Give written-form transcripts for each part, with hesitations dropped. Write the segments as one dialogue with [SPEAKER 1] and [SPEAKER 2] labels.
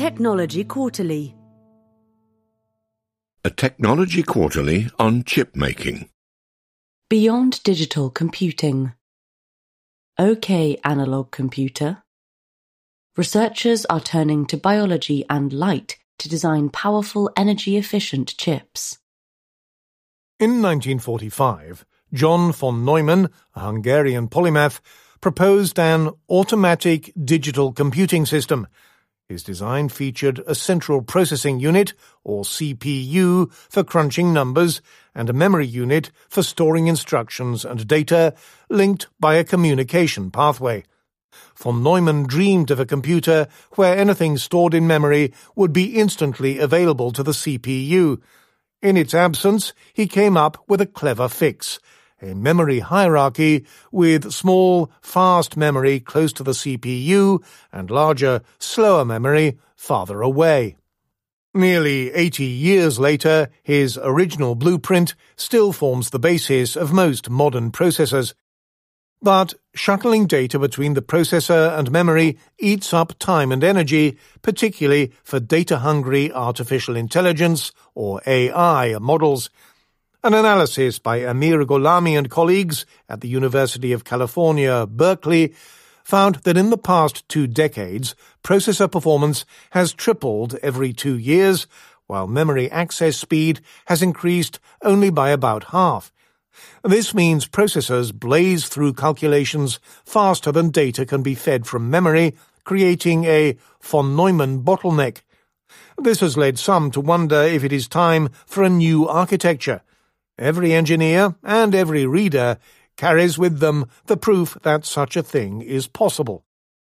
[SPEAKER 1] Technology Quarterly.
[SPEAKER 2] A Technology Quarterly on chip making.
[SPEAKER 1] Beyond digital computing. OK analog computer. Researchers are turning to biology and light to design powerful energy-efficient chips.
[SPEAKER 3] In 1945, John von Neumann, a Hungarian polymath, proposed an automatic digital computing system. His design featured a central processing unit, or CPU, for crunching numbers, and a memory unit for storing instructions and data linked by a communication pathway. Von Neumann dreamed of a computer where anything stored in memory would be instantly available to the CPU. In its absence, he came up with a clever fix: a memory hierarchy with small, fast memory close to the CPU and larger, slower memory farther away. Nearly 80 years later, his original blueprint still forms the basis of most modern processors. But shuttling data between the processor and memory eats up time and energy, particularly for data-hungry artificial intelligence, or AI, models. An analysis by Amir Gholami and colleagues at the University of California, Berkeley, found that in the past 2 decades, processor performance has tripled every 2 years, while memory access speed has increased only by about half. This means processors blaze through calculations faster than data can be fed from memory, creating a von Neumann bottleneck. This has led some to wonder if it is time for a new architecture. Every engineer and every reader carries with them the proof that such a thing is possible.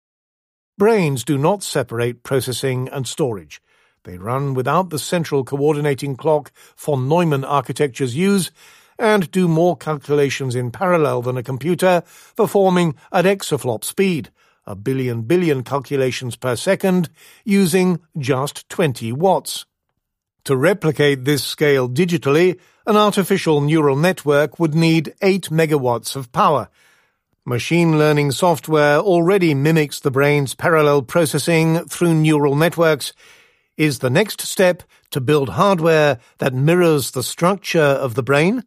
[SPEAKER 3] Brains do not separate processing and storage. They run without the central coordinating clock von Neumann architectures use, and do more calculations in parallel than a computer, performing at exaflop speed, 1 billion calculations per second, using just 20 watts. To replicate this scale digitally, an artificial neural network would need 8 megawatts of power. Machine learning software already mimics the brain's parallel processing through neural networks. Is the next step to build hardware that mirrors the structure of the brain?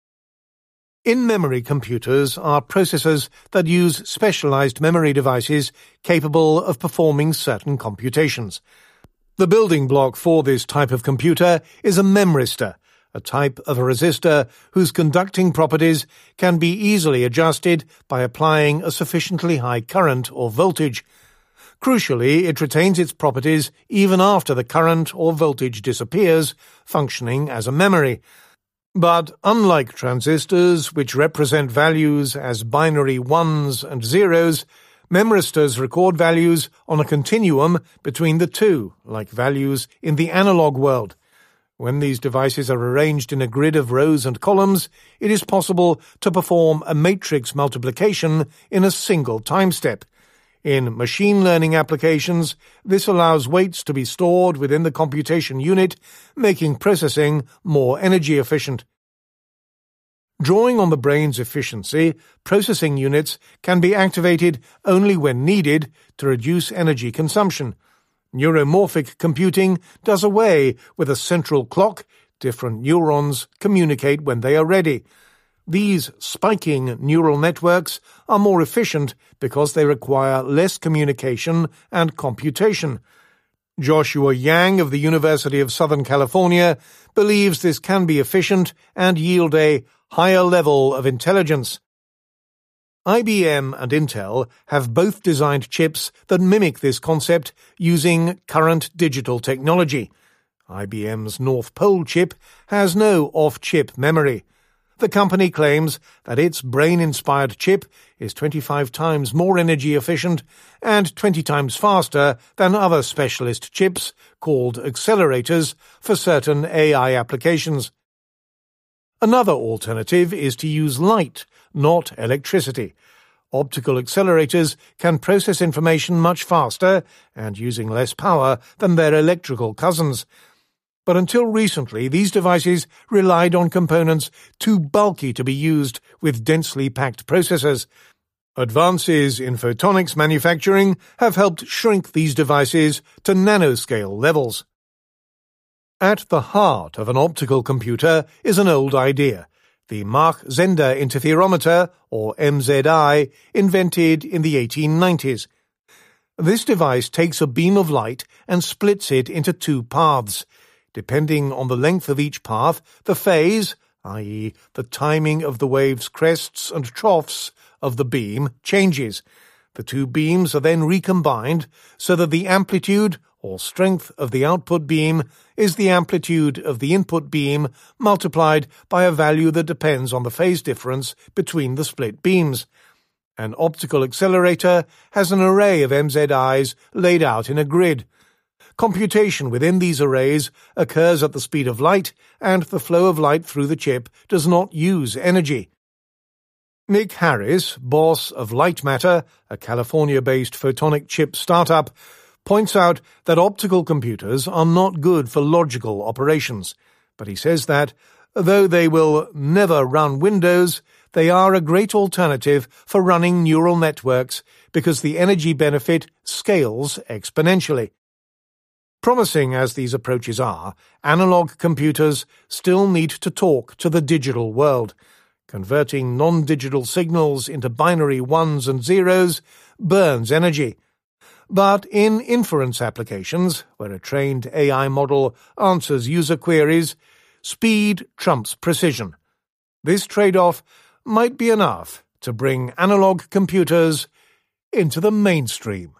[SPEAKER 3] In-memory computers are processors that use specialized memory devices capable of performing certain computations. The building block for this type of computer is a memristor, a type of a resistor whose conducting properties can be easily adjusted by applying a sufficiently high current or voltage. Crucially, it retains its properties even after the current or voltage disappears, functioning as a memory. But unlike transistors, which represent values as binary ones and zeros, memristors record values on a continuum between the two, like values in the analog world. When these devices are arranged in a grid of rows and columns, it is possible to perform a matrix multiplication in a single time step. In machine learning applications, this allows weights to be stored within the computation unit, making processing more energy efficient. Drawing on the brain's efficiency, processing units can be activated only when needed to reduce energy consumption. Neuromorphic computing does away with a central clock. Different neurons communicate when they are ready. These spiking neural networks are more efficient because they require less communication and computation. Joshua Yang of the University of Southern California believes this can be efficient and yield a higher level of intelligence. IBM and Intel have both designed chips that mimic this concept using current digital technology. IBM's North Pole chip has no off-chip memory. The company claims that its brain-inspired chip is 25 times more energy efficient and 20 times faster than other specialist chips, called accelerators, for certain AI applications. Another alternative is to use light, not electricity. Optical accelerators can process information much faster and using less power than their electrical cousins. But until recently, these devices relied on components too bulky to be used with densely packed processors. Advances in photonics manufacturing have helped shrink these devices to nanoscale levels. At the heart of an optical computer is an old idea, the Mach-Zehnder interferometer, or MZI, invented in the 1890s. This device takes a beam of light and splits it into two paths. Depending on the length of each path, the phase, i.e. the timing of the wave's crests and troughs of the beam, changes. The two beams are then recombined so that the amplitude, or strength, of the output beam is the amplitude of the input beam multiplied by a value that depends on the phase difference between the split beams. An optical accelerator has an array of MZIs laid out in a grid. Computation within these arrays occurs at the speed of light, and the flow of light through the chip does not use energy. Nick Harris, boss of Lightmatter, a California-based photonic chip startup, points out that optical computers are not good for logical operations, but he says that, though they will never run Windows, they are a great alternative for running neural networks because the energy benefit scales exponentially. Promising as these approaches are, analog computers still need to talk to the digital world. Converting non-digital signals into binary ones and zeros burns energy. But in inference applications, where a trained AI model answers user queries, speed trumps precision. This trade-off might be enough to bring analog computers into the mainstream.